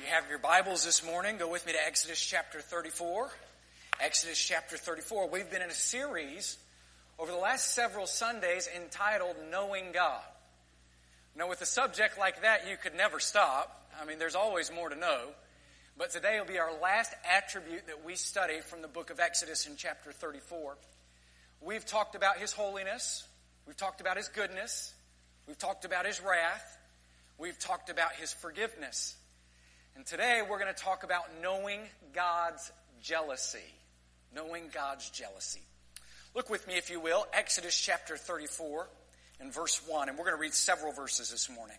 have your Bibles this morning, go with me to Exodus chapter 34. Exodus chapter 34. We've been in a series over the last several Sundays entitled Knowing God. Now, with a subject like that, you could never stop. I mean, there's always more to know. But today will be our last attribute that we study from the book of Exodus in chapter 34. We've talked about His holiness. We've talked about His goodness. We've talked about His wrath. We've talked about His forgiveness. And today we're going to talk about knowing God's jealousy. Knowing God's jealousy. Look with me, if you will, Exodus chapter 34 and verse 1. And we're going to read several verses this morning.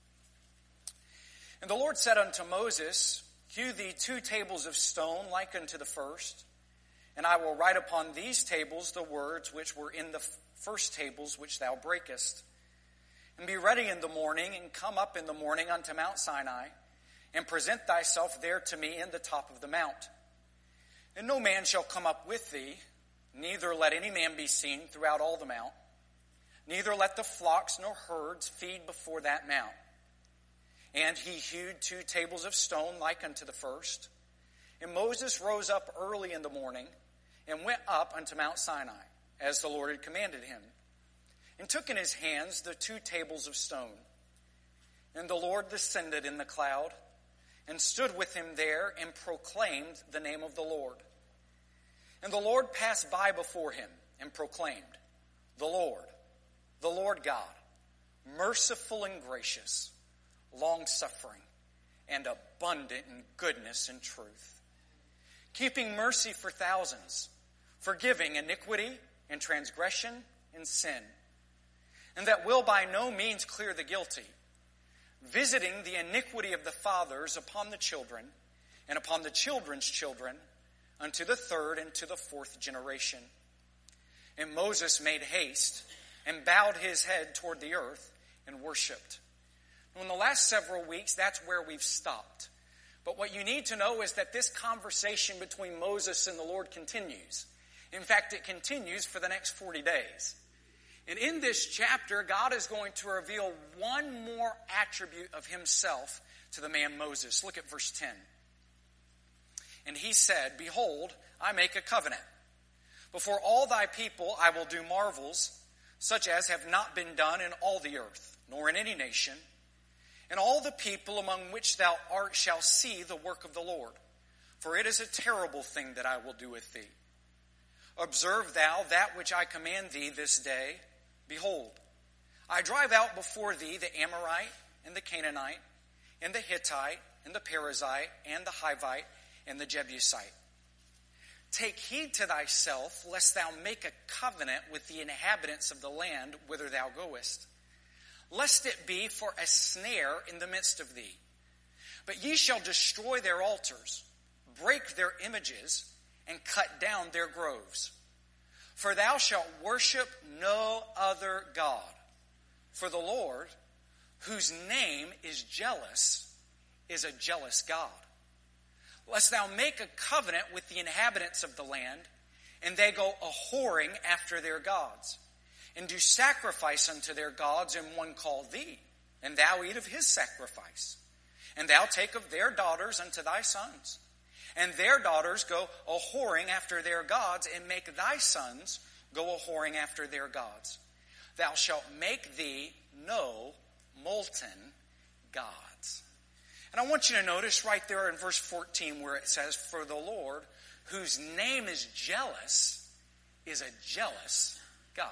And the Lord said unto Moses, Hew thee 2 tables of stone like unto the first, and I will write upon these tables the words which were in the first tables which thou breakest. And be ready in the morning, and come up in the morning unto Mount Sinai, and present thyself there to me in the top of the mount. And no man shall come up with thee, neither let any man be seen throughout all the mount, neither let the flocks nor herds feed before that mount. And he hewed 2 tables of stone like unto the first. And Moses rose up early in the morning, and went up unto Mount Sinai, as the Lord had commanded him, and took in his hands the 2 tables of stone. And the Lord descended in the cloud, and stood with him there, and proclaimed the name of the Lord. And the Lord passed by before him, and proclaimed, the Lord God, merciful and gracious, long-suffering, and abundant in goodness and truth, keeping mercy for thousands, forgiving iniquity and transgression and sin, and that will by no means clear the guilty, visiting the iniquity of the fathers upon the children, and upon the children's children, unto the 3rd and to the 4th generation. And Moses made haste, and bowed his head toward the earth, and worshipped. In the last several weeks, that's where we've stopped. But what you need to know is that this conversation between Moses and the Lord continues. In fact, it continues for the next 40 days. And in this chapter, God is going to reveal one more attribute of Himself to the man Moses. Look at verse 10. And he said, Behold, I make a covenant. Before all thy people I will do marvels, such as have not been done in all the earth, nor in any nation. And all the people among which thou art shall see the work of the Lord. For it is a terrible thing that I will do with thee. Observe thou that which I command thee this day. Behold, I drive out before thee the Amorite, and the Canaanite, and the Hittite, and the Perizzite, and the Hivite, and the Jebusite. Take heed to thyself, lest thou make a covenant with the inhabitants of the land whither thou goest, lest it be for a snare in the midst of thee. But ye shall destroy their altars, break their images, and cut down their groves. For thou shalt worship no other God. For the Lord, whose name is jealous, is a jealous God. Lest thou make a covenant with the inhabitants of the land, and they go a-whoring after their gods, and do sacrifice unto their gods, and one call thee, and thou eat of his sacrifice. And thou take of their daughters unto thy sons, and their daughters go a-whoring after their gods, and make thy sons go a-whoring after their gods. Thou shalt make thee no molten gods. And I want you to notice right there in verse 14 where it says, For the Lord, whose name is jealous, is a jealous God.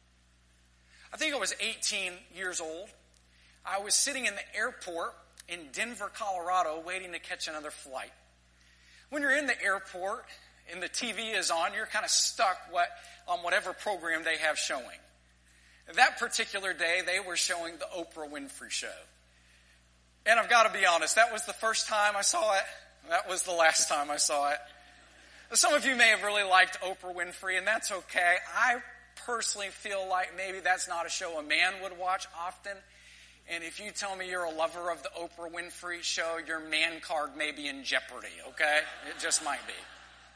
I think I was 18 years old. I was sitting in the airport in Denver, Colorado, waiting to catch another flight. When you're in the airport and the TV is on, you're kind of stuck on whatever program they have showing. That particular day, they were showing the Oprah Winfrey Show. And I've got to be honest, that was the first time I saw it. That was the last time I saw it. Some of you may have really liked Oprah Winfrey, and that's okay. I personally feel like maybe that's not a show a man would watch often. And if you tell me you're a lover of the Oprah Winfrey Show, your man card may be in jeopardy, okay? It just might be.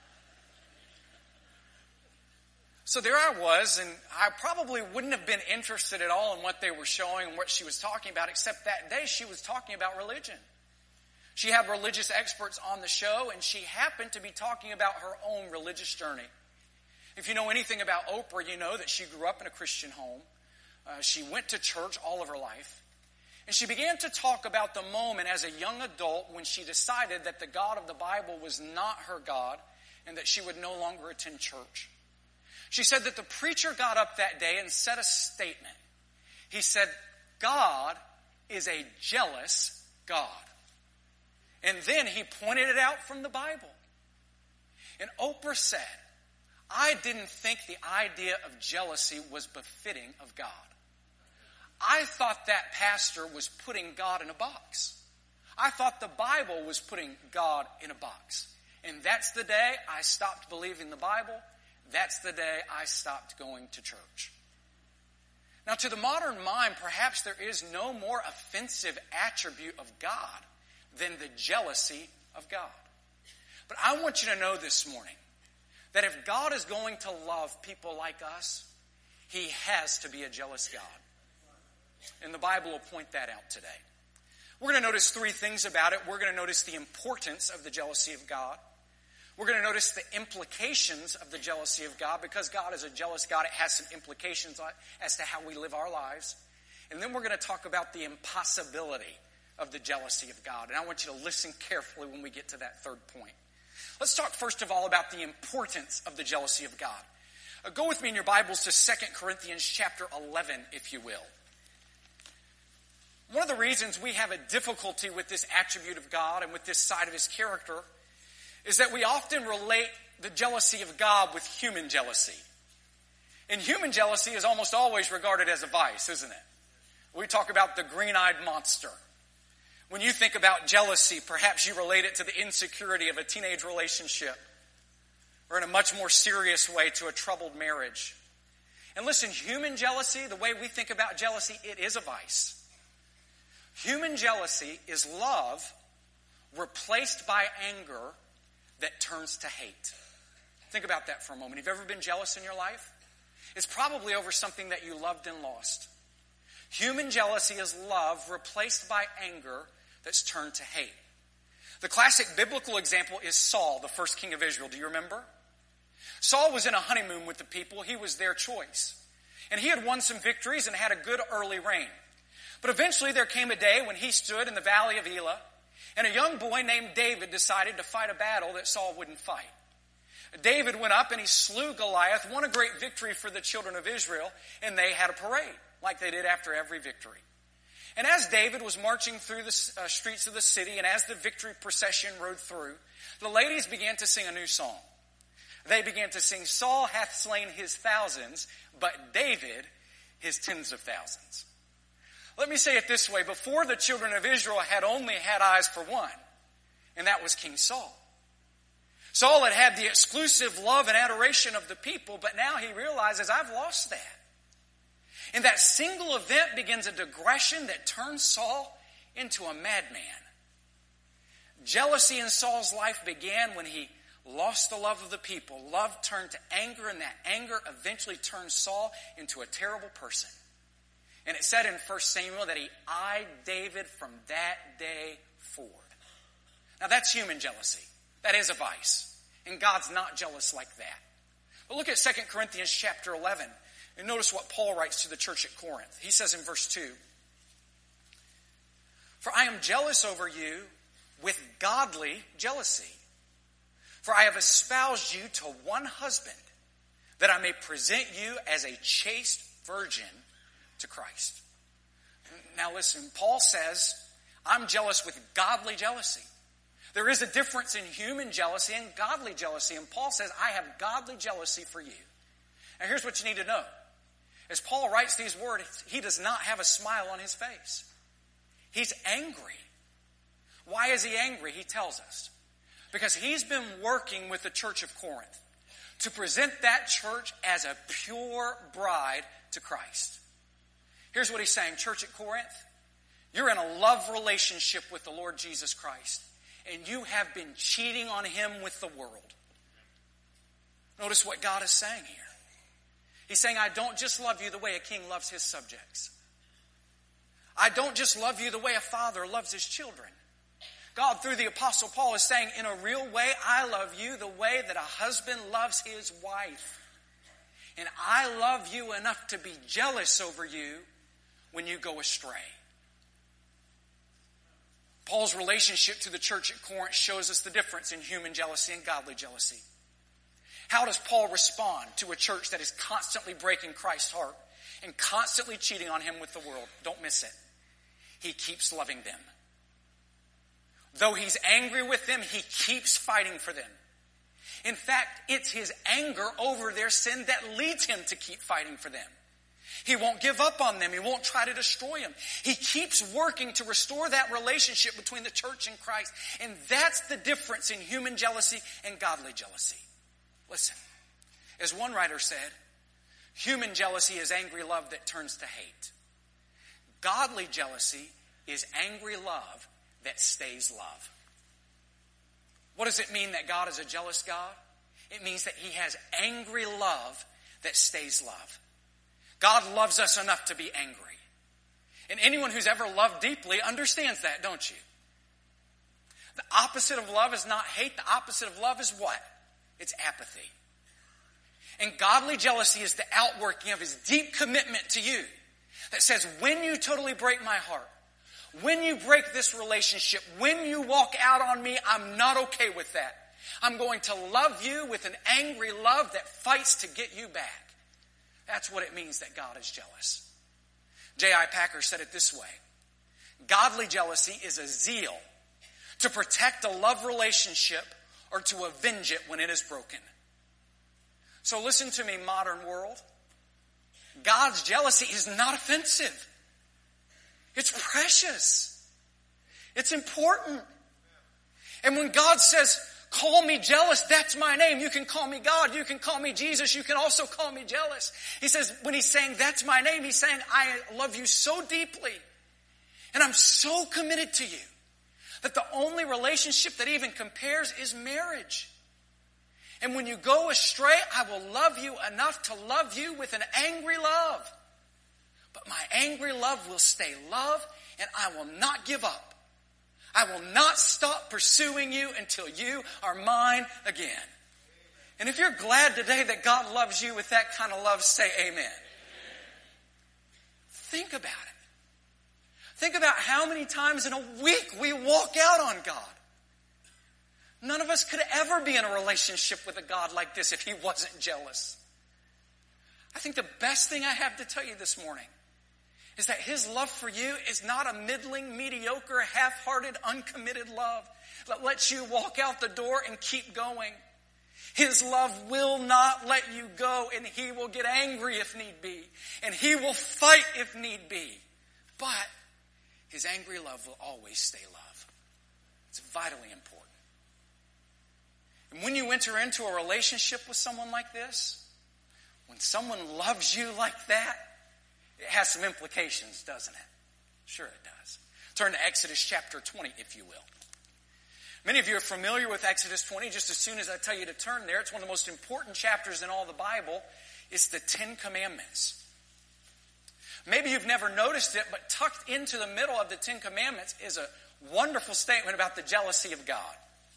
So there I was, and I probably wouldn't have been interested at all in what they were showing and what she was talking about, except that day she was talking about religion. She had religious experts on the show, and she happened to be talking about her own religious journey. If you know anything about Oprah, you know that she grew up in a Christian home. She went to church all of her life. And she began to talk about the moment as a young adult when she decided that the God of the Bible was not her God and that she would no longer attend church. She said that the preacher got up that day and said a statement. He said, God is a jealous God. And then he pointed it out from the Bible. And Oprah said, I didn't think the idea of jealousy was befitting of God. I thought that pastor was putting God in a box. I thought the Bible was putting God in a box. And that's the day I stopped believing the Bible. That's the day I stopped going to church. Now, to the modern mind, perhaps there is no more offensive attribute of God than the jealousy of God. But I want you to know this morning that if God is going to love people like us, he has to be a jealous God. And the Bible will point that out today. We're going to notice three things about it. We're going to notice the importance of the jealousy of God. We're going to notice the implications of the jealousy of God. Because God is a jealous God, it has some implications as to how we live our lives. And then we're going to talk about the impossibility of the jealousy of God. And I want you to listen carefully when we get to that third point. Let's talk first of all about the importance of the jealousy of God. Go with me in your Bibles to 2 Corinthians chapter 11, if you will. One of the reasons we have a difficulty with this attribute of God and with this side of his character is that we often relate the jealousy of God with human jealousy. And human jealousy is almost always regarded as a vice, isn't it? We talk about the green-eyed monster. When you think about jealousy, perhaps you relate it to the insecurity of a teenage relationship, or in a much more serious way to a troubled marriage. And listen, human jealousy, the way we think about jealousy, it is a vice. Human jealousy is love replaced by anger that turns to hate. Think about that for a moment. Have you ever been jealous in your life? It's probably over something that you loved and lost. Human jealousy is love replaced by anger that's turned to hate. The classic biblical example is Saul, the first king of Israel. Do you remember? Saul was in a honeymoon with the people. He was their choice. And he had won some victories and had a good early reign. But eventually there came a day when he stood in the valley of Elah, and a young boy named David decided to fight a battle that Saul wouldn't fight. David went up and he slew Goliath, won a great victory for the children of Israel, and they had a parade, like they did after every victory. And as David was marching through the streets of the city, and as the victory procession rode through, the ladies began to sing a new song. They began to sing, Saul hath slain his thousands, but David his tens of thousands. Let me say it this way. Before, the children of Israel had only had eyes for one, and that was King Saul. Saul had had the exclusive love and adoration of the people, but now he realizes, I've lost that. And that single event begins a digression that turns Saul into a madman. Jealousy in Saul's life began when he lost the love of the people. Love turned to anger, and that anger eventually turned Saul into a terrible person. And it said in 1 Samuel that he eyed David from that day forward. Now that's human jealousy. That is a vice. And God's not jealous like that. But look at 2 Corinthians chapter 11. And notice what Paul writes to the church at Corinth. He says in verse 2, For I am jealous over you with godly jealousy. For I have espoused you to one husband, that I may present you as a chaste virgin to Christ. Now listen, Paul says, I'm jealous with godly jealousy. There is a difference in human jealousy and godly jealousy. And Paul says, I have godly jealousy for you. Now here's what you need to know. As Paul writes these words, he does not have a smile on his face. He's angry. Why is he angry? He tells us. Because he's been working with the church of Corinth to present that church as a pure bride to Christ. Here's what he's saying, church at Corinth, you're in a love relationship with the Lord Jesus Christ, and you have been cheating on him with the world. Notice what God is saying here. He's saying, I don't just love you the way a king loves his subjects. I don't just love you the way a father loves his children. God, through the Apostle Paul, is saying, in a real way, I love you the way that a husband loves his wife. And I love you enough to be jealous over you when you go astray. Paul's relationship to the church at Corinth shows us the difference in human jealousy and godly jealousy. How does Paul respond to a church that is constantly breaking Christ's heart and constantly cheating on him with the world? Don't miss it. He keeps loving them. Though he's angry with them, he keeps fighting for them. In fact, it's his anger over their sin that leads him to keep fighting for them. He won't give up on them. He won't try to destroy them. He keeps working to restore that relationship between the church and Christ. And that's the difference in human jealousy and godly jealousy. Listen, as one writer said, human jealousy is angry love that turns to hate. Godly jealousy is angry love that stays love. What does it mean that God is a jealous God? It means that he has angry love that stays love. God loves us enough to be angry. And anyone who's ever loved deeply understands that, don't you? The opposite of love is not hate. The opposite of love is what? It's apathy. And godly jealousy is the outworking of his deep commitment to you that says, when you totally break my heart, when you break this relationship, when you walk out on me, I'm not okay with that. I'm going to love you with an angry love that fights to get you back. That's what it means that God is jealous. J.I. Packer said it this way. Godly jealousy is a zeal to protect a love relationship or to avenge it when it is broken. So listen to me, modern world. God's jealousy is not offensive. It's precious. It's important. And when God says, call me jealous, that's my name. You can call me God. You can call me Jesus. You can also call me jealous. He says, when he's saying that's my name, he's saying, I love you so deeply. And I'm so committed to you that the only relationship that even compares is marriage. And when you go astray, I will love you enough to love you with an angry love. But my angry love will stay love, and I will not give up. I will not stop pursuing you until you are mine again. And if you're glad today that God loves you with that kind of love, say amen. Think about it. Think about how many times in a week we walk out on God. None of us could ever be in a relationship with a God like this if he wasn't jealous. I think the best thing I have to tell you this morning is that his love for you is not a middling, mediocre, half-hearted, uncommitted love that lets you walk out the door and keep going. His love will not let you go, and he will get angry if need be, and he will fight if need be. But his angry love will always stay love. It's vitally important. And when you enter into a relationship with someone like this, when someone loves you like that, it has some implications, doesn't it? Sure it does. Turn to Exodus chapter 20, if you will. Many of you are familiar with Exodus 20. Just as soon as I tell you to turn there, it's one of the most important chapters in all the Bible. It's the Ten Commandments. Maybe you've never noticed it, but tucked into the middle of the Ten Commandments is a wonderful statement about the jealousy of God.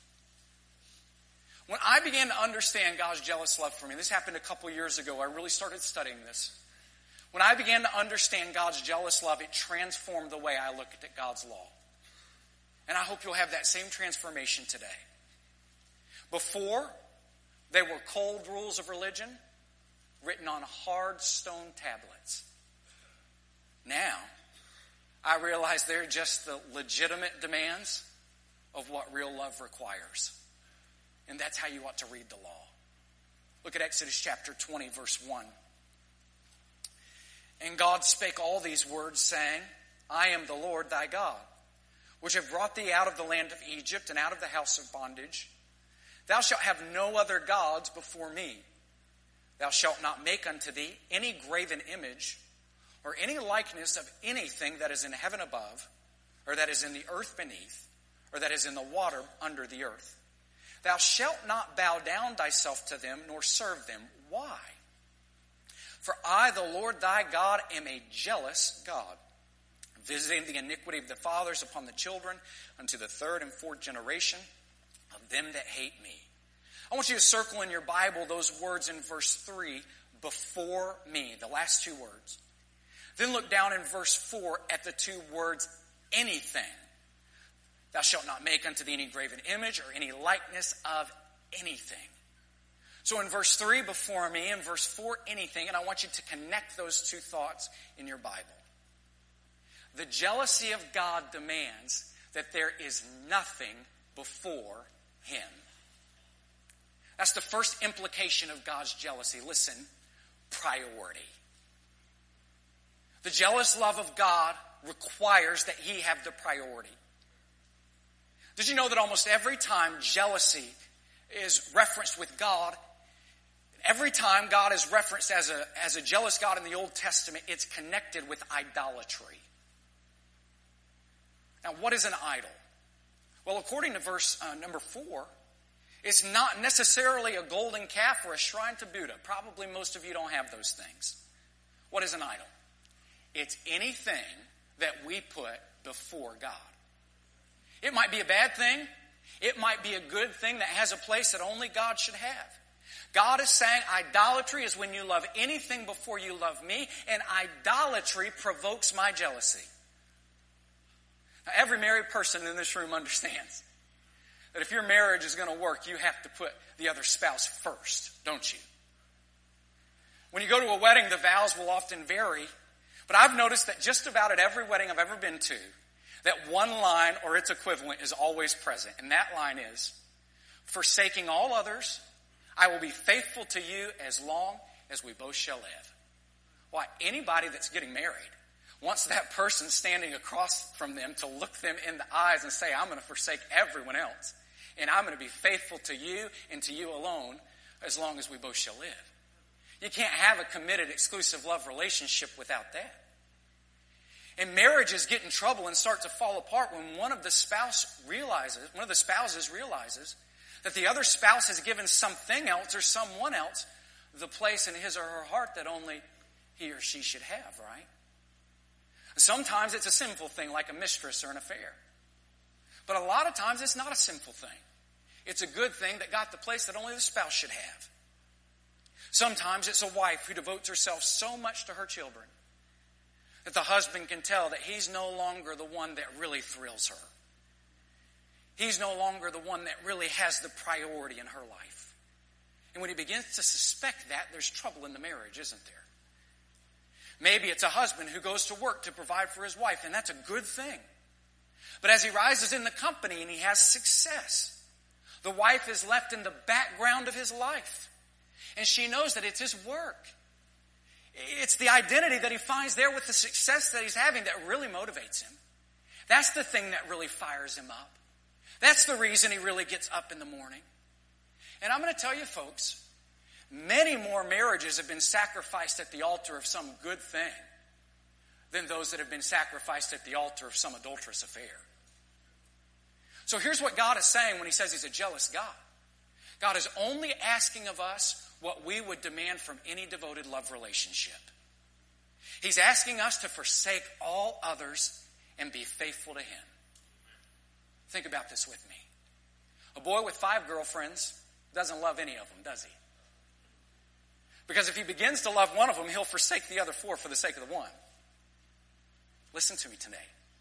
When I began to understand God's jealous love for me, this happened a couple years ago, I really started studying this. When I began to understand God's jealous love, it transformed the way I looked at God's law. And I hope you'll have that same transformation today. Before, they were cold rules of religion written on hard stone tablets. Now, I realize they're just the legitimate demands of what real love requires. And that's how you ought to read the law. Look at Exodus chapter 20, verse 1. And God spake all these words, saying, I am the Lord thy God, which have brought thee out of the land of Egypt and out of the house of bondage. Thou shalt have no other gods before me. Thou shalt not make unto thee any graven image, or any likeness of anything that is in heaven above, or that is in the earth beneath, or that is in the water under the earth. Thou shalt not bow down thyself to them, nor serve them. Why? For I, the Lord thy God, am a jealous God, visiting the iniquity of the fathers upon the children unto the third and fourth generation of them that hate me. I want you to circle in your Bible those words in verse 3, before me, the last two words. Then look down in verse 4 at the two words, anything. Thou shalt not make unto thee any graven image or any likeness of anything. So in verse 3, before me, in verse 4, anything, and I want you to connect those two thoughts in your Bible. The jealousy of God demands that there is nothing before him. That's the first implication of God's jealousy. Listen, priority. The jealous love of God requires that he have the priority. Did you know that almost every time jealousy is referenced with God, every time God is referenced as a jealous God in the Old Testament, it's connected with idolatry. Now, what is an idol? Well, according to verse number 4, it's not necessarily a golden calf or a shrine to Buddha. Probably most of you don't have those things. What is an idol? It's anything that we put before God. It might be a bad thing. It might be a good thing that has a place that only God should have. God is saying idolatry is when you love anything before you love me, and idolatry provokes my jealousy. Now, every married person in this room understands that if your marriage is going to work, you have to put the other spouse first, don't you? When you go to a wedding, the vows will often vary, but I've noticed that just about at every wedding I've ever been to, that one line or its equivalent is always present, and that line is, forsaking all others, I will be faithful to you as long as we both shall live. Why, anybody that's getting married wants that person standing across from them to look them in the eyes and say, I'm going to forsake everyone else, and I'm going to be faithful to you and to you alone as long as we both shall live. You can't have a committed, exclusive love relationship without that. And marriages get in trouble and start to fall apart when one of the spouses realizes that the other spouse has given something else or someone else the place in his or her heart that only he or she should have, right? Sometimes it's a sinful thing like a mistress or an affair. But a lot of times it's not a sinful thing. It's a good thing that got the place that only the spouse should have. Sometimes it's a wife who devotes herself so much to her children that the husband can tell that he's no longer the one that really thrills her. He's no longer the one that really has the priority in her life. And when he begins to suspect that, there's trouble in the marriage, isn't there? Maybe it's a husband who goes to work to provide for his wife, and that's a good thing. But as he rises in the company and he has success, the wife is left in the background of his life. And she knows that it's his work. It's the identity that he finds there with the success that he's having that really motivates him. That's the thing that really fires him up. That's the reason he really gets up in the morning. And I'm going to tell you, folks, many more marriages have been sacrificed at the altar of some good thing than those that have been sacrificed at the altar of some adulterous affair. So here's what God is saying when he says he's a jealous God. God is only asking of us what we would demand from any devoted love relationship. He's asking us to forsake all others and be faithful to him. Think about this with me. A boy with 5 girlfriends doesn't love any of them, does he? Because if he begins to love one of them, he'll forsake the other 4 for the sake of the one. Listen to me today.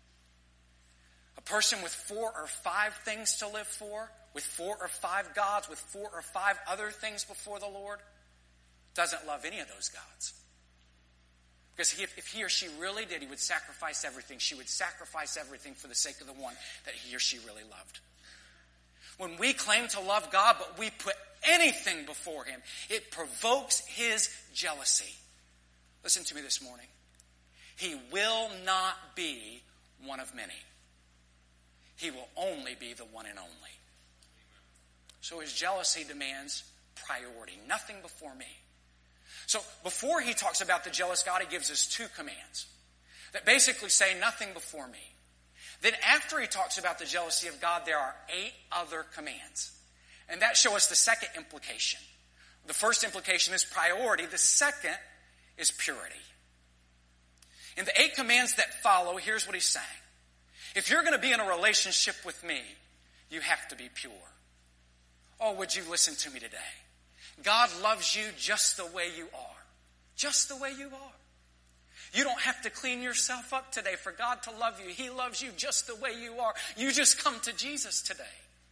A person with 4 or 5 things to live for, with 4 or 5 gods, with 4 or 5 other things before the Lord, doesn't love any of those gods. Because if he or she really did, he would sacrifice everything. She would sacrifice everything for the sake of the one that he or she really loved. When we claim to love God, but we put anything before him, it provokes his jealousy. Listen to me this morning. He will not be one of many. He will only be the one and only. So his jealousy demands priority. Nothing before me. So before he talks about the jealous God, he gives us 2 commands that basically say nothing before me. Then after he talks about the jealousy of God, there are 8 other commands. And that shows us the second implication. The first implication is priority. The second is purity. In the 8 commands that follow, here's what he's saying. If you're going to be in a relationship with me, you have to be pure. Oh, would you listen to me today? God loves you just the way you are. Just the way you are. You don't have to clean yourself up today for God to love you. He loves you just the way you are. You just come to Jesus today.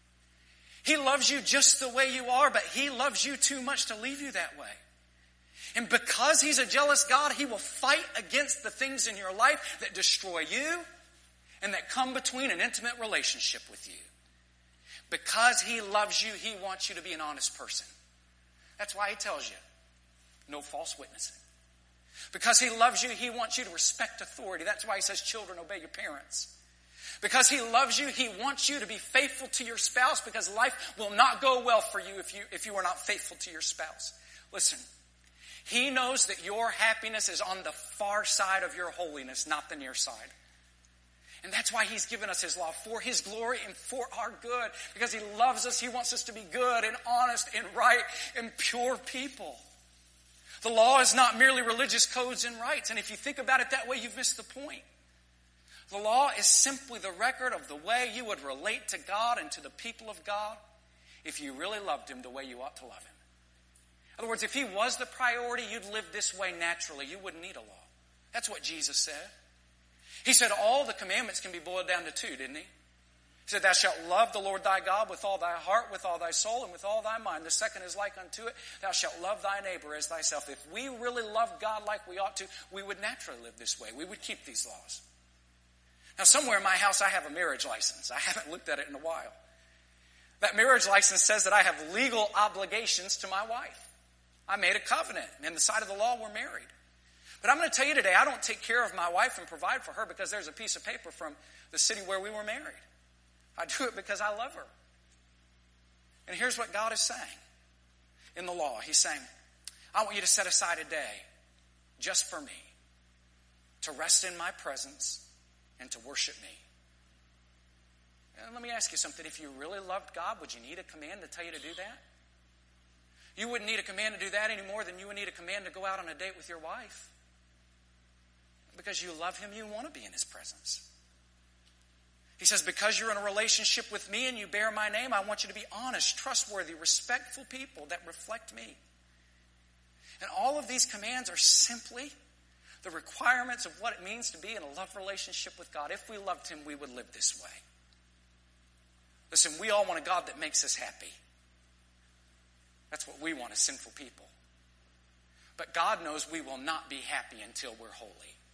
He loves you just the way you are, but He loves you too much to leave you that way. And because He's a jealous God, He will fight against the things in your life that destroy you and that come between an intimate relationship with you. Because He loves you, He wants you to be an honest person. That's why He tells you, no false witnessing. Because He loves you, He wants you to respect authority. That's why He says, children, obey your parents. Because He loves you, He wants you to be faithful to your spouse, because life will not go well for you if you are not faithful to your spouse. Listen, He knows that your happiness is on the far side of your holiness, not the near side. And that's why He's given us His law, for His glory and for our good. Because He loves us, He wants us to be good and honest and right and pure people. The law is not merely religious codes and rites. And if you think about it that way, you've missed the point. The law is simply the record of the way you would relate to God and to the people of God if you really loved Him the way you ought to love Him. In other words, if He was the priority, you'd live this way naturally. You wouldn't need a law. That's what Jesus said. He said all the commandments can be boiled down to 2, didn't He? He said, thou shalt love the Lord thy God with all thy heart, with all thy soul, and with all thy mind. The second is like unto it, thou shalt love thy neighbor as thyself. If we really loved God like we ought to, we would naturally live this way. We would keep these laws. Now, somewhere in my house, I have a marriage license. I haven't looked at it in a while. That marriage license says that I have legal obligations to my wife. I made a covenant, and in the sight of the law, we're married. But I'm going to tell you today, I don't take care of my wife and provide for her because there's a piece of paper from the city where we were married. I do it because I love her. And here's what God is saying in the law. He's saying, I want you to set aside a day just for me to rest in my presence and to worship me. And let me ask you something. If you really loved God, would you need a command to tell you to do that? You wouldn't need a command to do that any more than you would need a command to go out on a date with your wife. Because you love Him, you want to be in His presence. He says, because you're in a relationship with me and you bear my name, I want you to be honest, trustworthy, respectful people that reflect me. And all of these commands are simply the requirements of what it means to be in a love relationship with God. If we loved Him, we would live this way. Listen, we all want a God that makes us happy. That's what we want as sinful people. But God knows we will not be happy until we're holy.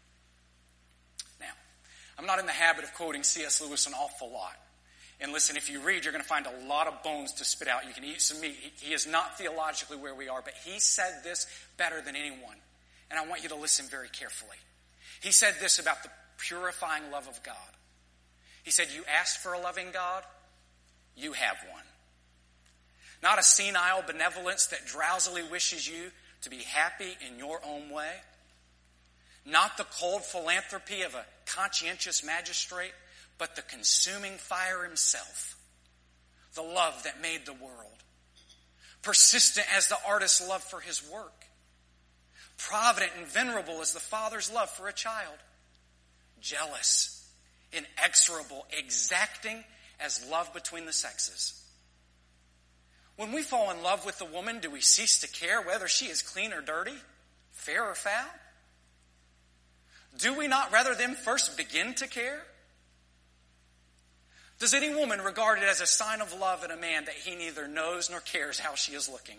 Now, I'm not in the habit of quoting C.S. Lewis an awful lot. And listen, if you read, you're going to find a lot of bones to spit out. You can eat some meat. He is not theologically where we are, but he said this better than anyone. And I want you to listen very carefully. He said this about the purifying love of God. He said, you asked for a loving God, you have one. Not a senile benevolence that drowsily wishes you to be happy in your own way. Not the cold philanthropy of a conscientious magistrate, but the consuming fire Himself. The love that made the world. Persistent as the artist's love for his work. Provident and venerable as the father's love for a child. Jealous, inexorable, exacting as love between the sexes. When we fall in love with a woman, do we cease to care whether she is clean or dirty, fair or foul? Do we not rather than first begin to care? Does any woman regard it as a sign of love in a man that he neither knows nor cares how she is looking?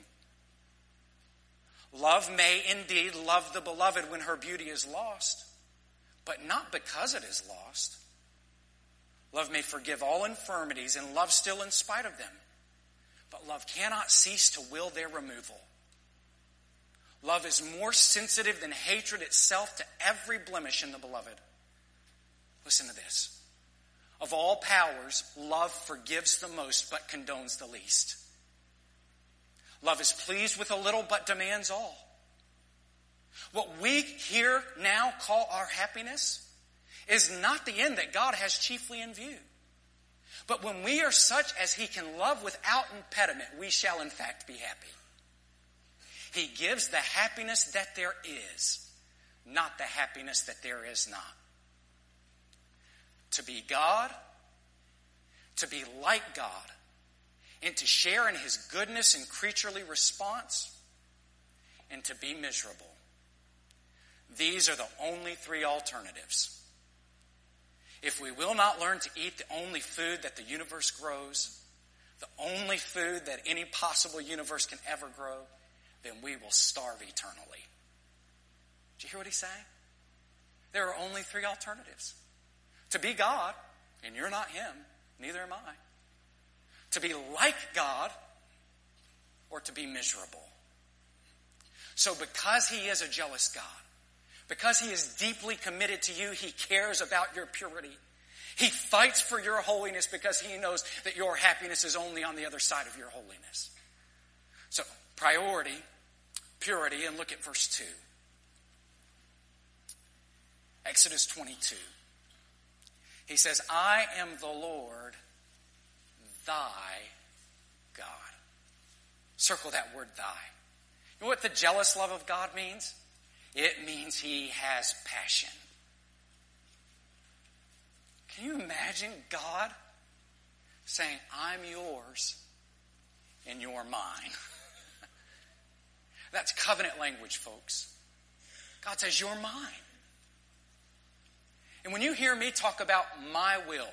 Love may indeed love the beloved when her beauty is lost, but not because it is lost. Love may forgive all infirmities and love still in spite of them. But love cannot cease to will their removal. Love is more sensitive than hatred itself to every blemish in the beloved. Listen to this. Of all powers, love forgives the most but condones the least. Love is pleased with a little but demands all. What we here now call our happiness is not the end that God has chiefly in view. But when we are such as He can love without impediment, we shall in fact be happy. He gives the happiness that there is, not the happiness that there is not. To be God, to be like God, and to share in his goodness and creaturely response, and to be miserable. These are the only three alternatives. If we will not learn to eat the only food that the universe grows, the only food that any possible universe can ever grow, then we will starve eternally. Did you hear what he's saying? There are only three alternatives. To be God, and you're not him, neither am I. To be like God, or to be miserable. So because he is a jealous God, because he is deeply committed to you, he cares about your purity. He fights for your holiness because he knows that your happiness is only on the other side of your holiness. So, priority, purity, and look at verse 2. Exodus 22. He says, I am the Lord, thy God. Circle that word, thy. You know what the jealous love of God means? It means he has passion. Can you imagine God saying, I'm yours and you're mine? That's covenant language, folks. God says, you're mine. And when you hear me talk about my will,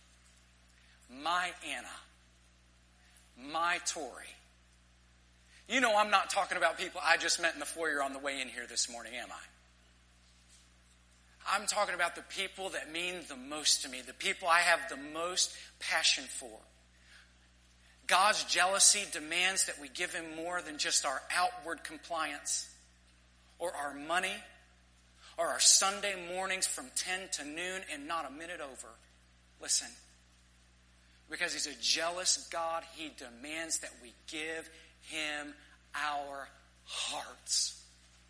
my Anna, my Tori, you know I'm not talking about people I just met in the foyer on the way in here this morning, am I? I'm talking about the people that mean the most to me, the people I have the most passion for. God's jealousy demands that we give him more than just our outward compliance or our money or our Sunday mornings from 10 to noon and not a minute over. Listen, because he's a jealous God, he demands that we give him our hearts.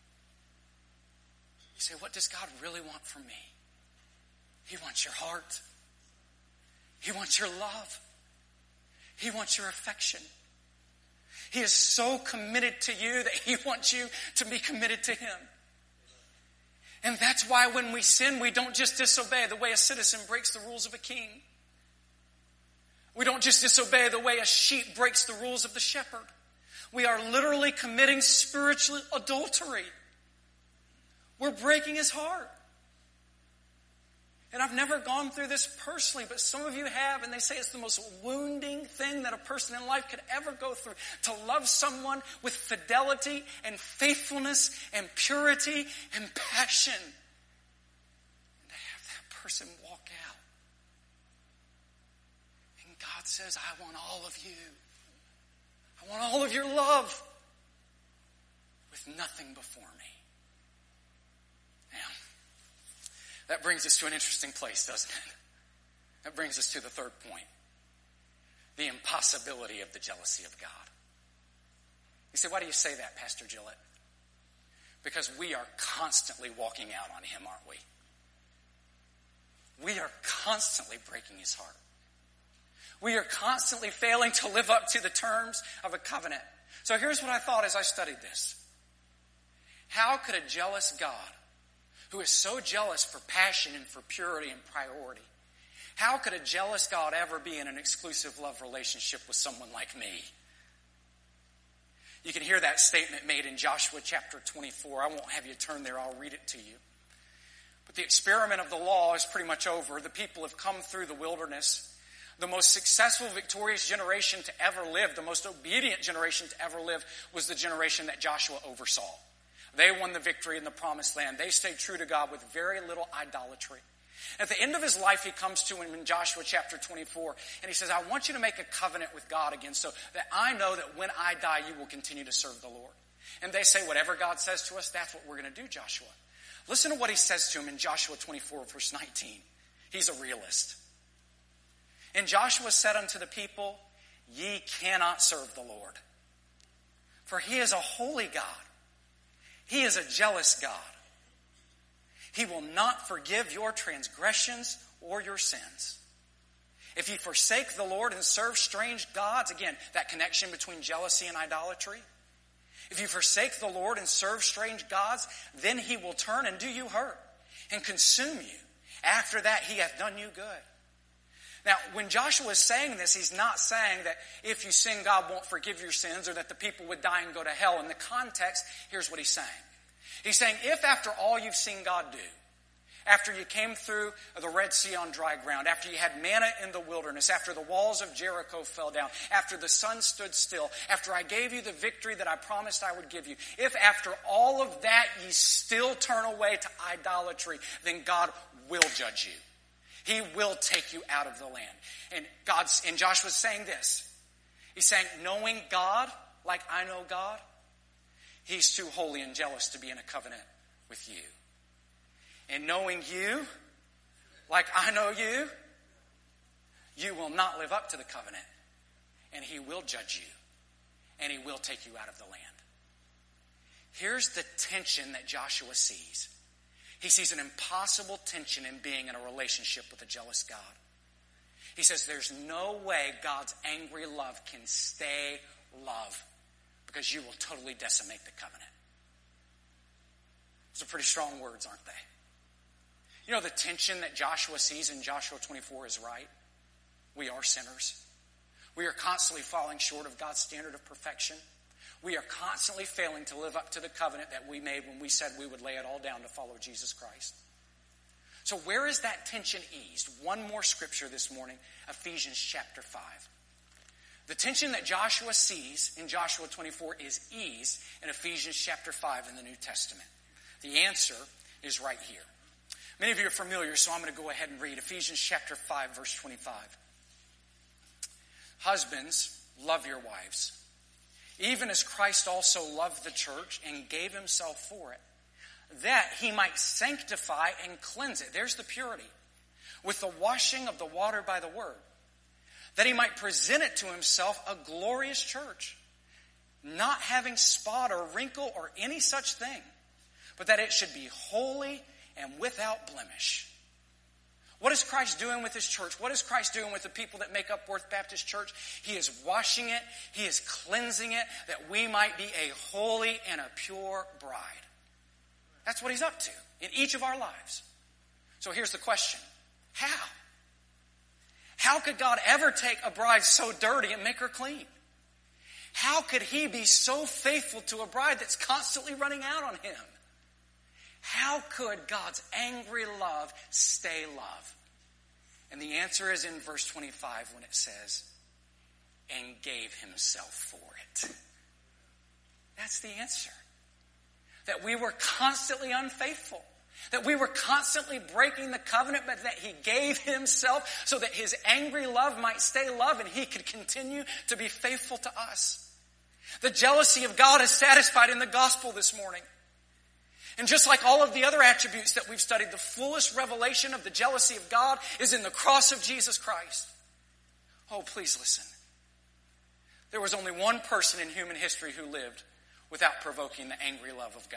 You say, what does God really want from me? He wants your heart. He wants your love. He wants your affection. He is so committed to you that he wants you to be committed to him. And that's why when we sin, we don't just disobey the way a citizen breaks the rules of a king. We don't just disobey the way a sheep breaks the rules of the shepherd. We are literally committing spiritual adultery. We're breaking his heart. And I've never gone through this personally, but some of you have, and they say it's the most wounding thing that a person in life could ever go through. To love someone with fidelity and faithfulness and purity and passion. And to have that person walk out. And God says, I want all of you. I want all of your love with nothing before me. Now, that brings us to an interesting place, doesn't it? That brings us to the third point. The impossibility of the jealousy of God. You say, why do you say that, Pastor Gillett? Because we are constantly walking out on him, aren't we? We are constantly breaking his heart. We are constantly failing to live up to the terms of a covenant. So here's what I thought as I studied this. How could a jealous God, who is so jealous for passion and for purity and priority, how could a jealous God ever be in an exclusive love relationship with someone like me? You can hear that statement made in Joshua chapter 24. I won't have you turn there. I'll read it to you. But the experiment of the law is pretty much over. The people have come through the wilderness. The most successful, victorious generation to ever live, the most obedient generation to ever live, was the generation that Joshua oversaw. They won the victory in the promised land. They stayed true to God with very little idolatry. At the end of his life, he comes to him in Joshua chapter 24, and he says, I want you to make a covenant with God again so that I know that when I die, you will continue to serve the Lord. And they say, whatever God says to us, that's what we're going to do, Joshua. Listen to what he says to him in Joshua 24, verse 19. He's a realist. And Joshua said unto the people, ye cannot serve the Lord, for he is a holy God. He is a jealous God. He will not forgive your transgressions or your sins. If ye forsake the Lord and serve strange gods, again, that connection between jealousy and idolatry, If you forsake the Lord and serve strange gods, then he will turn and do you hurt and consume you. After that, he hath done you good. Now, when Joshua is saying this, he's not saying that if you sin, God won't forgive your sins or that the people would die and go to hell. In the context, here's what he's saying. He's saying, if after all you've seen God do, after you came through the Red Sea on dry ground, after you had manna in the wilderness, after the walls of Jericho fell down, after the sun stood still, after I gave you the victory that I promised I would give you, if after all of that ye still turn away to idolatry, then God will judge you. He will take you out of the land. And Joshua's saying this. He's saying, knowing God like I know God, he's too holy and jealous to be in a covenant with you. And knowing you, like I know you, you will not live up to the covenant. And he will judge you. And he will take you out of the land. Here's the tension that Joshua sees. He sees an impossible tension in being in a relationship with a jealous God. He says there's no way God's angry love can stay love because you will totally decimate the covenant. Those are pretty strong words, aren't they? You know, the tension that Joshua sees in Joshua 24 is right. We are sinners. We are constantly falling short of God's standard of perfection. We are constantly failing to live up to the covenant that we made when we said we would lay it all down to follow Jesus Christ. So where is that tension eased? One more scripture this morning, Ephesians chapter 5. The tension that Joshua sees in Joshua 24 is eased in Ephesians chapter 5 in the New Testament. The answer is right here. Many of you are familiar, so I'm going to go ahead and read Ephesians chapter 5, verse 25. Husbands, love your wives, even as Christ also loved the church and gave himself for it, that he might sanctify and cleanse it. There's the purity. With the washing of the water by the word, that he might present it to himself a glorious church, not having spot or wrinkle or any such thing, but that it should be holy and without blemish. What is Christ doing with his church? What is Christ doing with the people that make up Worth Baptist Church? He is washing it. He is cleansing it that we might be a holy and a pure bride. That's what he's up to in each of our lives. So here's the question. How? How could God ever take a bride so dirty and make her clean? How could he be so faithful to a bride that's constantly running out on him? How could God's angry love stay love? And the answer is in verse 25 when it says, and gave himself for it. That's the answer. That we were constantly unfaithful. That we were constantly breaking the covenant, but that he gave himself so that his angry love might stay love and he could continue to be faithful to us. The jealousy of God is satisfied in the gospel this morning. And just like all of the other attributes that we've studied, the fullest revelation of the jealousy of God is in the cross of Jesus Christ. Oh, please listen. There was only one person in human history who lived without provoking the angry love of God.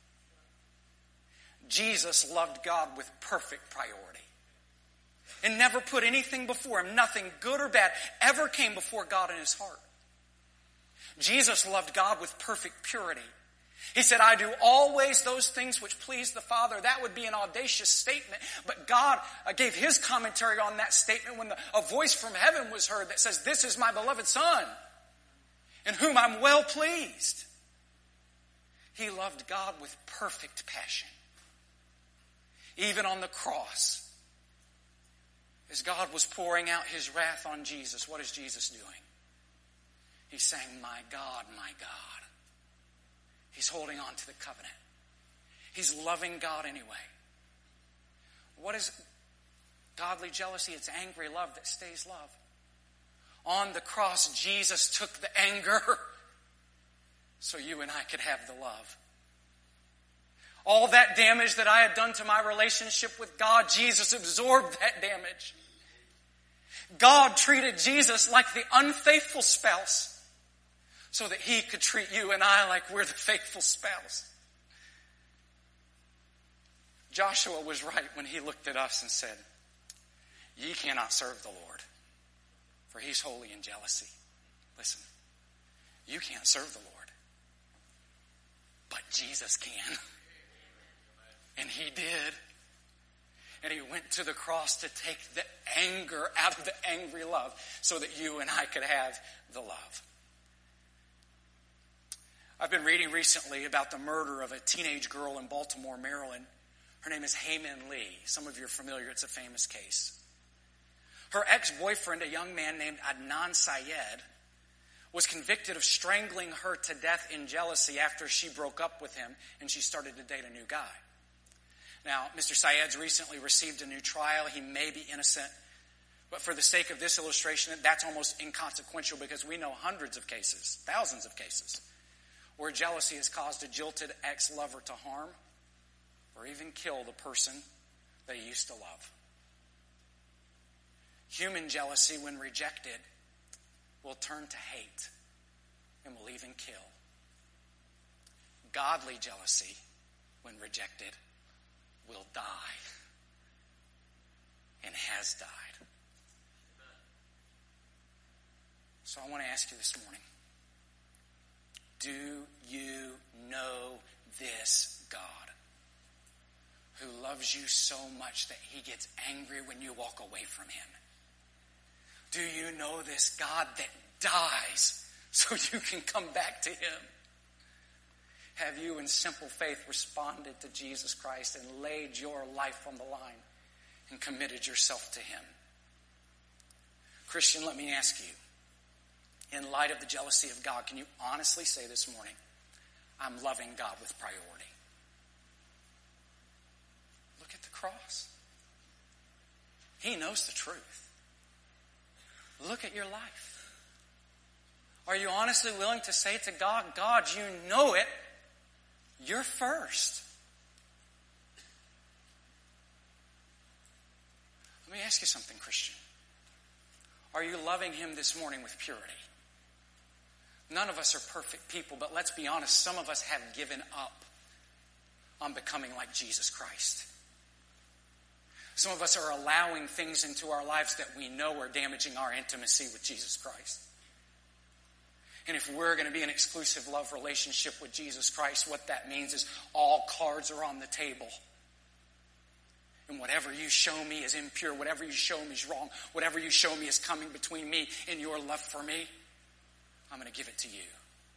Jesus loved God with perfect priority and never put anything before him. Nothing good or bad ever came before God in his heart. Jesus loved God with perfect purity. He said, I do always those things which please the Father. That would be an audacious statement. But God gave his commentary on that statement when a voice from heaven was heard that says, this is my beloved Son, in whom I'm well pleased. He loved God with perfect passion. Even on the cross, as God was pouring out his wrath on Jesus, what is Jesus doing? He's saying, my God, my God. He's holding on to the covenant. He's loving God anyway. What is godly jealousy? It's angry love that stays love. On the cross, Jesus took the anger so you and I could have the love. All that damage that I had done to my relationship with God, Jesus absorbed that damage. God treated Jesus like the unfaithful spouse so that he could treat you and I like we're the faithful spouse. Joshua was right when he looked at us and said, ye cannot serve the Lord, for he's holy in jealousy. Listen, you can't serve the Lord. But Jesus can. And he did. And he went to the cross to take the anger out of the angry love so that you and I could have the love. I've been reading recently about the murder of a teenage girl in Baltimore, Maryland. Her name is Hae Min Lee. Some of you are familiar. It's a famous case. Her ex-boyfriend, a young man named Adnan Syed, was convicted of strangling her to death in jealousy after she broke up with him and she started to date a new guy. Now, Mr. Syed's recently received a new trial. He may be innocent. But for the sake of this illustration, that's almost inconsequential because we know hundreds of cases, thousands of cases, where jealousy has caused a jilted ex-lover to harm or even kill the person that he used to love. Human jealousy, when rejected, will turn to hate and will even kill. Godly jealousy, when rejected, will die and has died. So I want to ask you this morning, do you know this God who loves you so much that he gets angry when you walk away from him? Do you know this God that dies so you can come back to him? Have you in simple faith responded to Jesus Christ and laid your life on the line and committed yourself to him? Christian, let me ask you, in light of the jealousy of God, can you honestly say this morning, I'm loving God with priority? Look at the cross. He knows the truth. Look at your life. Are you honestly willing to say to God, God, you know it. You're first. Let me ask you something, Christian. Are you loving him this morning with purity? None of us are perfect people, but let's be honest, some of us have given up on becoming like Jesus Christ. Some of us are allowing things into our lives that we know are damaging our intimacy with Jesus Christ. And if we're going to be an exclusive love relationship with Jesus Christ, what that means is all cards are on the table. And whatever you show me is impure, whatever you show me is wrong, whatever you show me is coming between me and your love for me, I'm going to give it to you.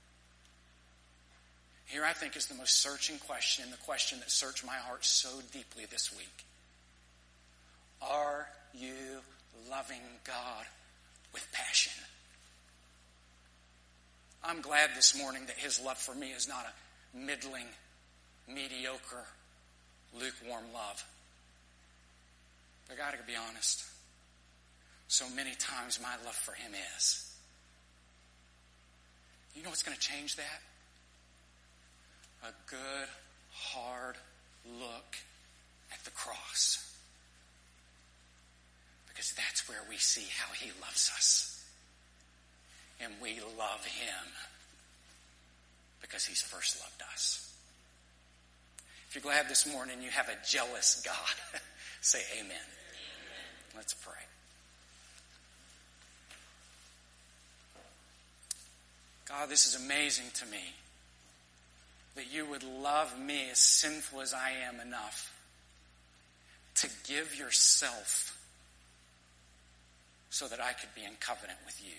Here I think is the most searching question, and the question that searched my heart so deeply this week. Are you loving God with passion? I'm glad this morning that his love for me is not a middling, mediocre, lukewarm love. But I got to be honest. So many times my love for him is. You know what's going to change that? A good, hard look at the cross. Because that's where we see how he loves us. And we love him because he's first loved us. If you're glad this morning you have a jealous God, say amen. Amen. Let's pray. God, this is amazing to me that you would love me as sinful as I am enough to give yourself so that I could be in covenant with you.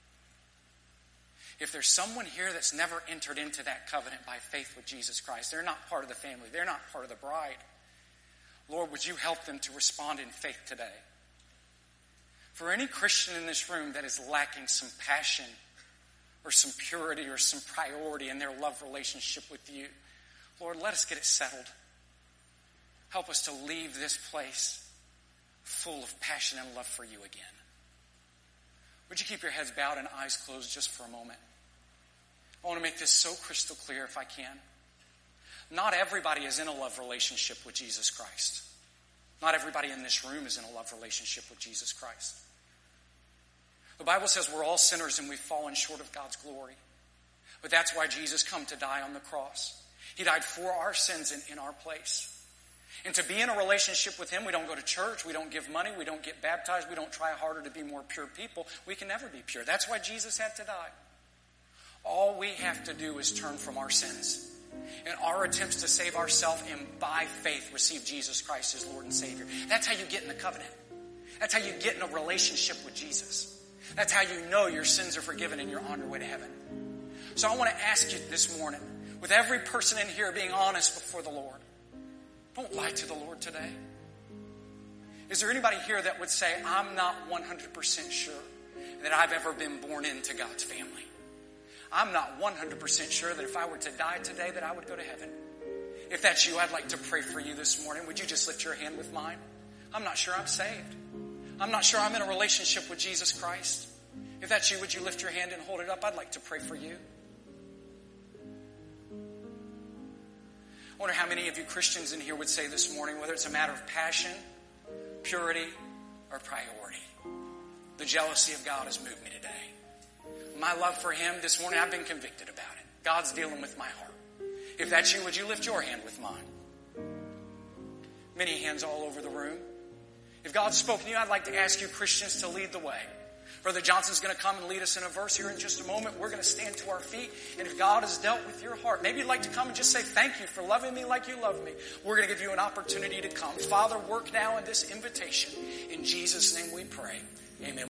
If there's someone here that's never entered into that covenant by faith with Jesus Christ, they're not part of the family, they're not part of the bride, Lord, would you help them to respond in faith today? For any Christian in this room that is lacking some passion or some purity or some priority in their love relationship with you, Lord, let us get it settled. Help us to leave this place full of passion and love for you again. Would you keep your heads bowed and eyes closed just for a moment? I want to make this so crystal clear if I can. Not everybody is in a love relationship with Jesus Christ. Not everybody in this room is in a love relationship with Jesus Christ. The Bible says we're all sinners and we've fallen short of God's glory. But that's why Jesus came to die on the cross. He died for our sins in our place. And to be in a relationship with him, we don't go to church, we don't give money, we don't get baptized, we don't try harder to be more pure people. We can never be pure. That's why Jesus had to die. All we have to do is turn from our sins in our attempts to save ourselves and by faith receive Jesus Christ as Lord and Savior. That's how you get in the covenant. That's how you get in a relationship with Jesus. That's how you know your sins are forgiven and you're on your way to heaven. So I want to ask you this morning, with every person in here being honest before the Lord, don't lie to the Lord today. Is there anybody here that would say, I'm not 100% sure that I've ever been born into God's family? I'm not 100% sure that if I were to die today that I would go to heaven. If that's you, I'd like to pray for you this morning. Would you just lift your hand with mine? I'm not sure I'm saved. I'm not sure I'm in a relationship with Jesus Christ. If that's you, would you lift your hand and hold it up? I'd like to pray for you. I wonder how many of you Christians in here would say this morning, whether it's a matter of passion, purity, or priority, the jealousy of God has moved me today. My love for Him this morning, I've been convicted about it. God's dealing with my heart. If that's you, would you lift your hand with mine? Many hands all over the room. If God's spoken to you, I'd like to ask you Christians to lead the way. Brother Johnson's going to come and lead us in a verse here in just a moment. We're going to stand to our feet. And if God has dealt with your heart, maybe you'd like to come and just say, thank you for loving me like you love me. We're going to give you an opportunity to come. Father, work now in this invitation. In Jesus' name we pray. Amen.